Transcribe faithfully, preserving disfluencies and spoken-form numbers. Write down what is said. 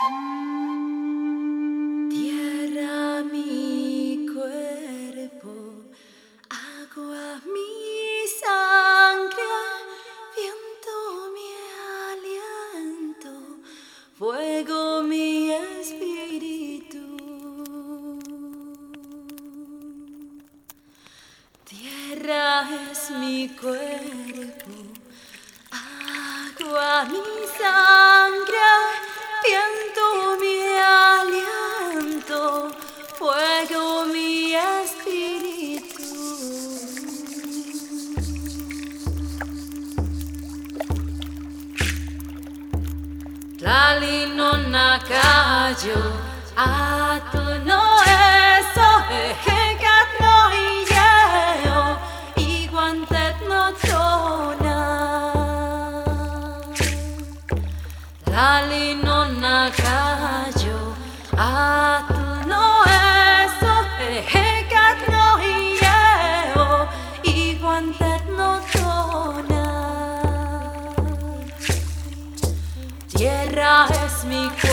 Tierra mi cuerpo, agua mi sangre, viento mi aliento, fuego mi espíritu. Tierra es mi cuerpo, agua mi sangre, viento mi aliento, fuego mi espíritu. Tlali nonna kayo, ato no eso, ejecat no ieo, iguantet no tona. Tlali nonna kayo, ato no eso, ejecat no ieo, iguantet no tona. Tierra es mi cuerpo.